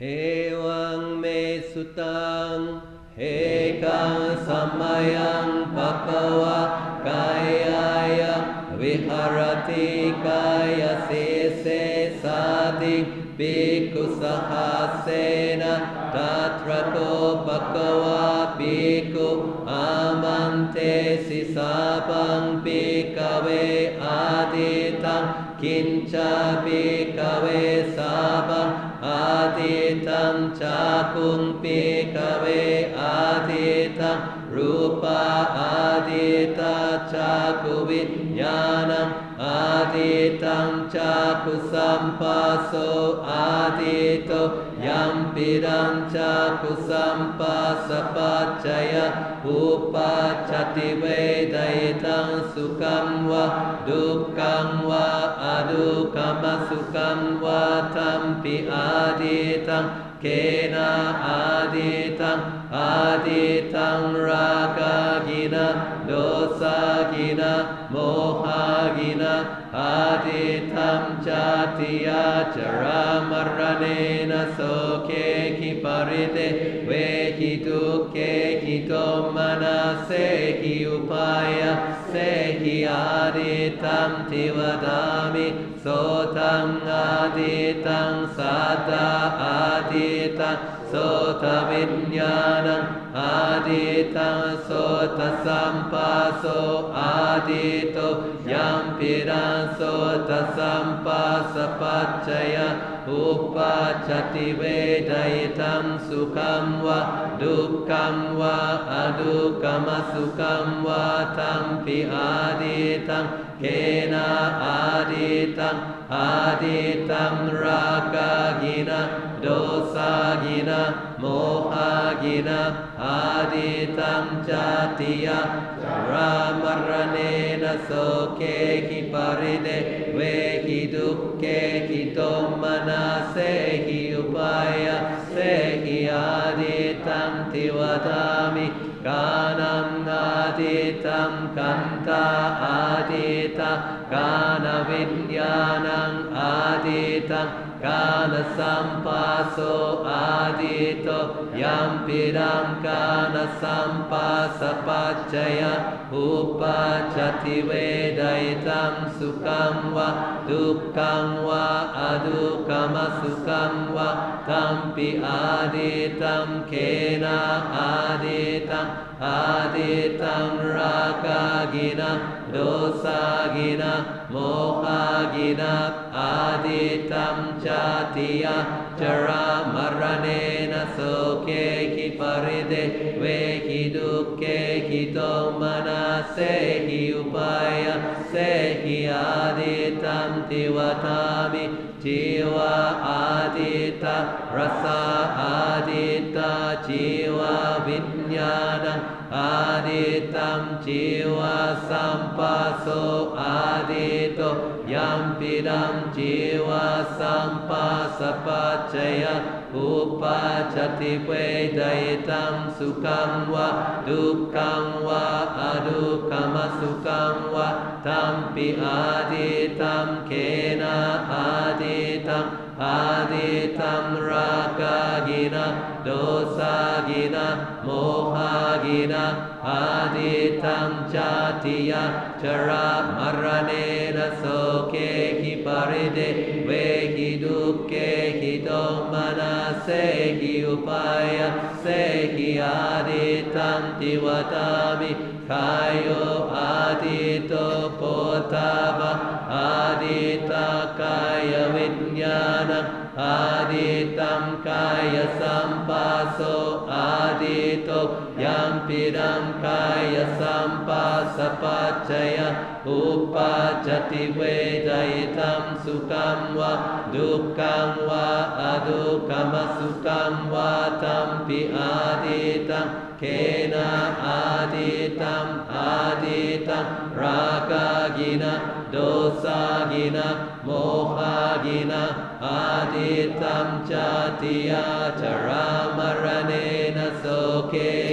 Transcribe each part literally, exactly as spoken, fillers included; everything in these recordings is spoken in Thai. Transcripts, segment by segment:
เหวังเมสุตังเฮกังสัมมายังภะคะวะกายายะวิหารติกายสิเสสาติภิกขุสหัสเสนะตัตระโตภะคะวะภิกขุอามันเตสิสาปังภิกขเวอาทิตังกินจาภิกขเวสาปังอาทิตังจักขุงภิกขเวอาทิตังรูปะอาทิตังจักขุวิญญาณังอาทิตังจักขุสัมปัสโสอาทิโตยัมปิดังจักขุสัมปัสสะปัจจยะอุปัชชติเวทายตังสุขังวะดุขังวะอดุขัมสุขังวะธัมปิอาทิตังเกนะอาทิตังอาทิตังราคะกินะโดสะกินะโมหะกินะอาทิตังจาติยาจรามรณะนะโสเกขิปริเตเวหิทุกเกขิโตมนะเสหิอุปายะเสหิอาทิตังทิวดามิโสตังอาทิตังสัตตาอาทิตังโสตวิญญาณังอาทิตังโสตสัมปัสโสอาทิโตยัมปิรังโสตสัมปัสสะปัจจยะอุปัชชติเวทายตังสุขังวะดุขังวะอดุขัมสุขังวะธัมปิอาทิตังเกนะอาทิตังอาทิตังราคะกินะโดสะกินะโมหะกินะอาทิตังจาติยะจรามรณะนะโสเกขิปริเตเวหิทุกเกขิโตมนะเสหิอุปายะเสหิอาทิตังทิวดามิกานังอาทิตังกันตาอาทิตังกานวิญญาณังอาทิตังกานสัมปัสโสอาทิโตยัมปิดังกานสัมปัสสะปัจจยะอุปัชชติเวทายตังสุขังวะดุขังวะอดุขัมสุขังวะธัมปิอาทิตังเขนะอาทิตังอาทิตังราคะกินะโดสะกินะโมหะกินะอาทิตังจาติยะจรามรณะนะโสเกขิปริเตเวหิทุกเกขิโตมนะเสหิอุปายะเสหิอาทิตังทิวดามิจีวะอาทิตารัสสะอาทิตาจีวะวิญญาณังอาทิตังจีวะสัมปัสโสอาทิโตยัมปิดังจีวะสัมปัสสะปัจจยะอุปัชชติเวทายตังสุขังวะดุขังวะอดุขัมสุขังวะธัมปิอาทิตังเขนะอาทิตังอาทิตังราคะกินะโดสะกินะโมหะกินะอาทิตังจาติยะจรามรณะนะโสเกขิปริเตเวหิทุกเกขิโตมนะเสหิอุปายะเสหิอาทิตังทิวดามิกายโยอาทิโตโพธาภะอาทิตากายวิญญาณังอาทิตังกายสัมปัสโสอาทิโตยัมปิดังกายสัมปัสสะปัจจยะอุปัชชติเวทายตังสุขังวะดุขังวะอดุขัมสุขังวะธัมปิอาทิตังเขนะอาทิตังอาทิตังราคะกินะโดสะกินะโมหะกินะอาทิตังจาติยะจรามรณะนะโสเกขิป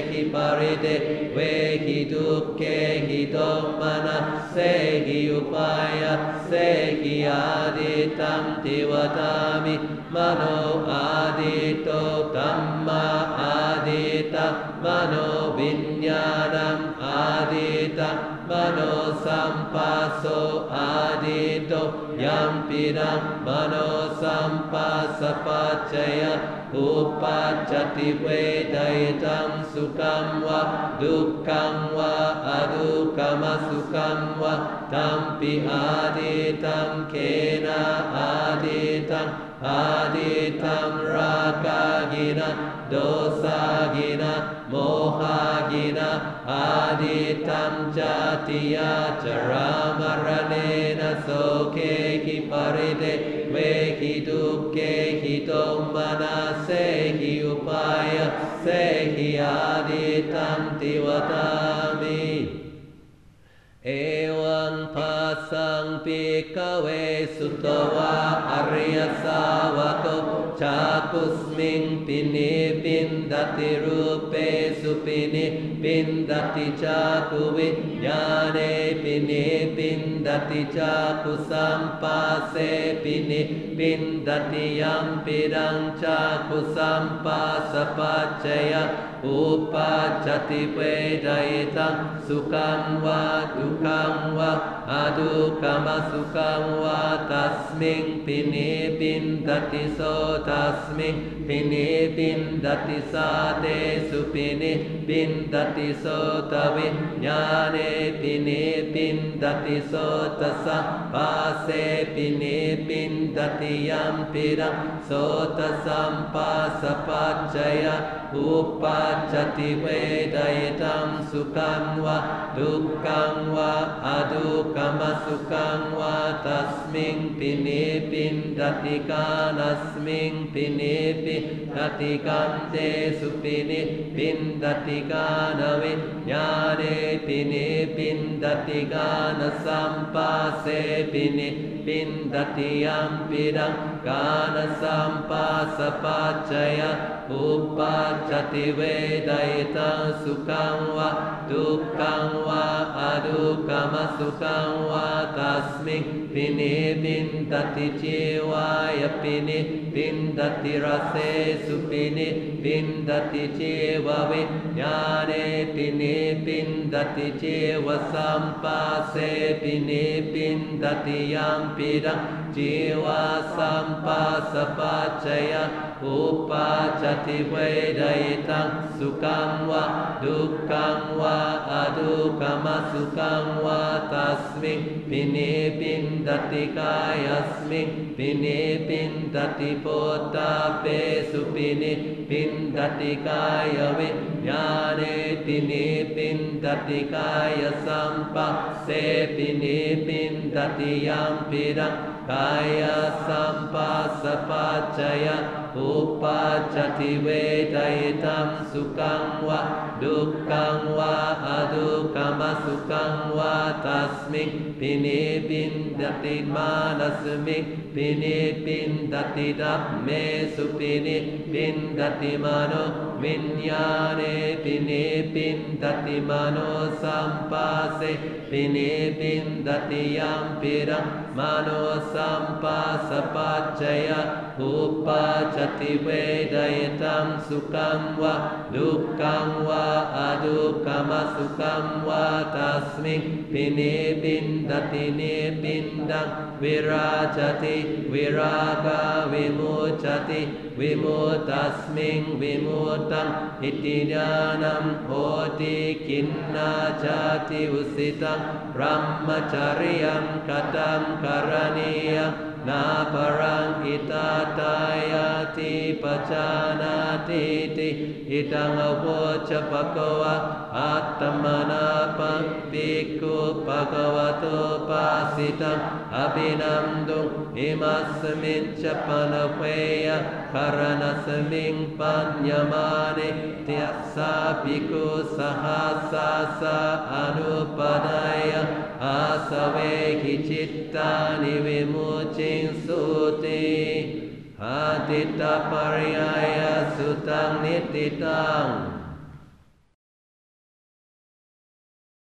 ริเตเวหิทุกเขหิโตมนะเสหิอุปายะเสหิอาดิตังทิวตามิมโนอาดิโตธัมมาอาดิตังมโนวิญญาณังอาดิตังมโนสัมปัสโสอาดิโตยัมปิรังมโนสัมปัสสปัจจยะอุปัจจติเวทายตังสุขัมวะดุขังวะอดุขัมสุขัมวะตัมปิอาดิตังเขนะอาดิตังอาดิตังราคะกินะโดสะกินะโมหะกินะอาดิตังจติยาจรามรณะนะโสเขหิปริเตเวหิทุกเขหิโตมนะเสหิอุปายะเสหิอาดิตังทิวตามิเอวังปัสสังปิกเวสุตวะอริยสาวกชาคุสมิงปินิปินดติรูปเปสุปินิปินดติชาคุวิญญาเนปินิปินดติชาคุสัมปัสเสปินิปินดติยัมปิรังชาคุสัมปัสสปัจจยะอุปัจจติเวทายตังสุขังวะดุขังวะอดุขัมสุขังวะตัสมิงปินิปินดติโสตัสมิงปินิปินดติสาเตสุปินิปินดติโสตวิญญาเนปินิปินดติโสตัสสะปัสเสปินิปินดติยัมปิรังโสตัสสัมปัสสปัจจยะอุปัจจติเวทายตังสุขังวะดุขังวะอดุขัมสุขังวะตัสมิงปินิปินดติกานัสมิงปินิปินดติกัมเตสุปินิปินดติกานวิญญาเนปินิปินดติกานสัมปัสเสปินิปินดติยัมปิรังกานสัมปัสสปัจจยะอุปัจจติเวทายตังสุขังวะดุขังวะอดุขัมสุขังวะตัสมิงปินิปินดติจิวายปินิปินดติรสเสสุปินิปินดติจิววิญญาเนปินิปินดติจิวสัมปัสเสปินิปินดติยัมปิรังจิวสัมปัสสปัจจยะอุปัจจติเวทายตังสุขังวะดุขังวะอดุขัมสุขังวะตัสมิงปินิปินดติกายสมิงปินิปินดติโพธาเปสุปินิปินดติกายวิญญาเนปินิปินดติกายสัมปัสเสปินิปินดติยัมปิรังกายสัมปัสสปัจจยะอุปัจจติเวทายตังสุขังวะดุขังวะอดุขัมสุขังวะตัสมิงปินิปินดติมานัสมิงปินิปินดติดัมเมสุปินิปินดติมโนวิญญาเนปินิปินดติมโนสัมปัสเสปินิปินดติยัมปิรังมโนสัมปัสสปัจจยะอุปัจจติเวทายตังสุขังวะดุขังวะอดุขัมสุขังวะตัสมิงปินิปินดตินิปินดังวิราชติวิรากาวิมุจจติวิมุตตัสมิงวิมุตตังอิติญาณัมโหติกินนาจาติอุสิตังพรหมจริยังกตังกรณียังนาปรังอิตาตายาติปัจจานาติติอิตังอโวจปะกวะอัตตมนาปังปิกุปะกวะโตปัสสิตังอภินัมดุอิมัสมินจปนเวยะคารนัสมิงปัญญมานิติยสาภิกขุสหัสสะสะอนุปนายะอาสเวหิจิตตานิวิมุจิงสุติอาติตาปริยายสุตังนิติตัง